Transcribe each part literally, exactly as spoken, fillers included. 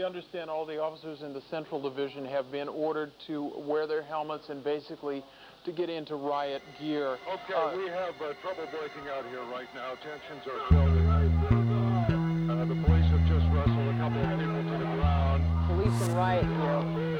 we understand all the officers in the Central Division have been ordered to wear their helmets and basically to get into riot gear. Okay, uh, we have uh, trouble breaking out here right now. Tensions are building. Uh, the police have just wrestled a couple of people to the ground. Police and riot gear.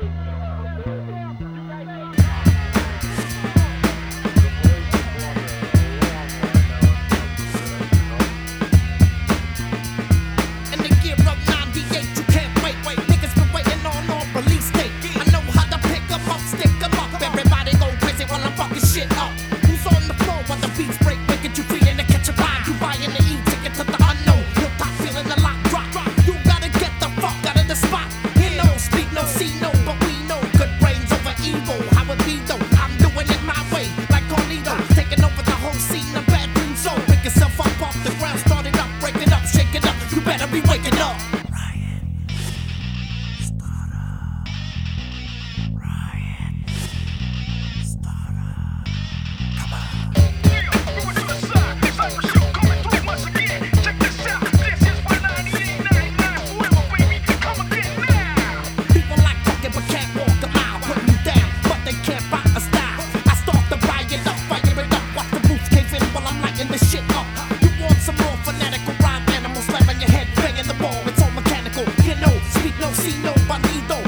See no bandido.